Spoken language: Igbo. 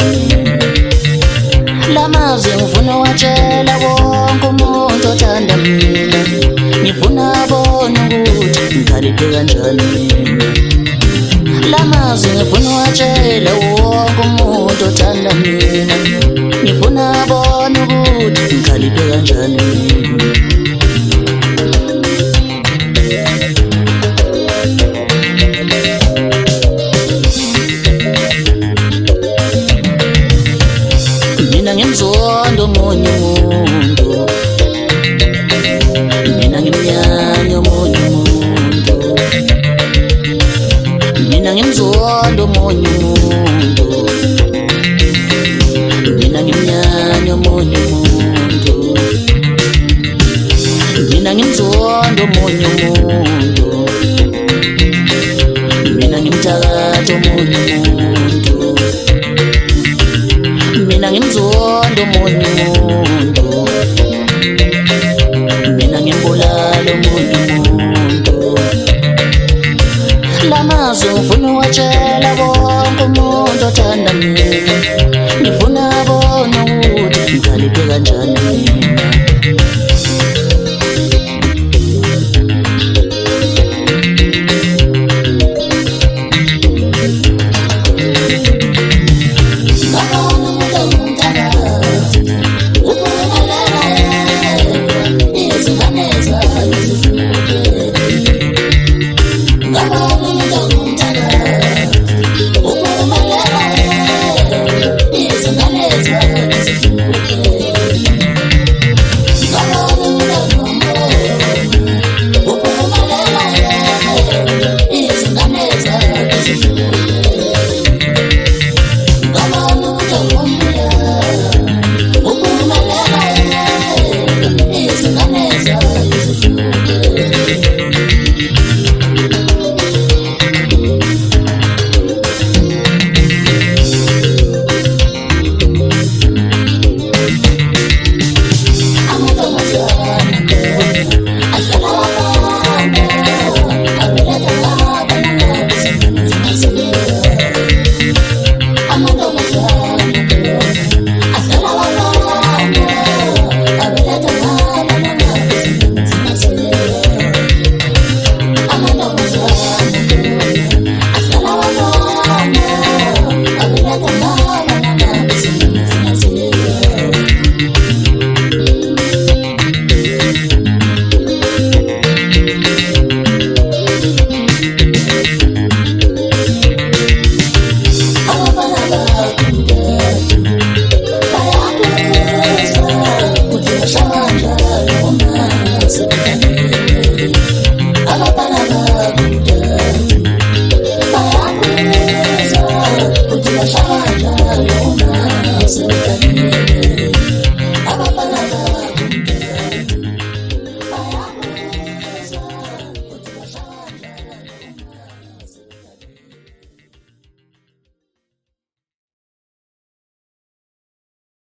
mina. Lamazwi ngifuna watshela wonke umuntu othanda mina. Ngifuna abone ukuthi ngikhaliphe kanjani mina. Lamazwi ngifuna watshela wonke umuntu othanda mina. Ngifuna abone ukuthi ngikhaliphe kanjani mina. Mina ngimzondo omunye umuntu, mina ngimnyanya omunye umuntu, mina ngimzondo omunye umuntu, mina ngimnyanya omunye umuntu, mina ngimzondo omunye umuntu, mina ngimthakatha omunye umuntu, mina ngimzondo omunye umuntu, mina ngimbulala omunye umuntu. Lamazwi ngifuna watshela wonke umuntu othanda mina. Ngifuna abone ukuthi ngikhaliphe kanjani mina.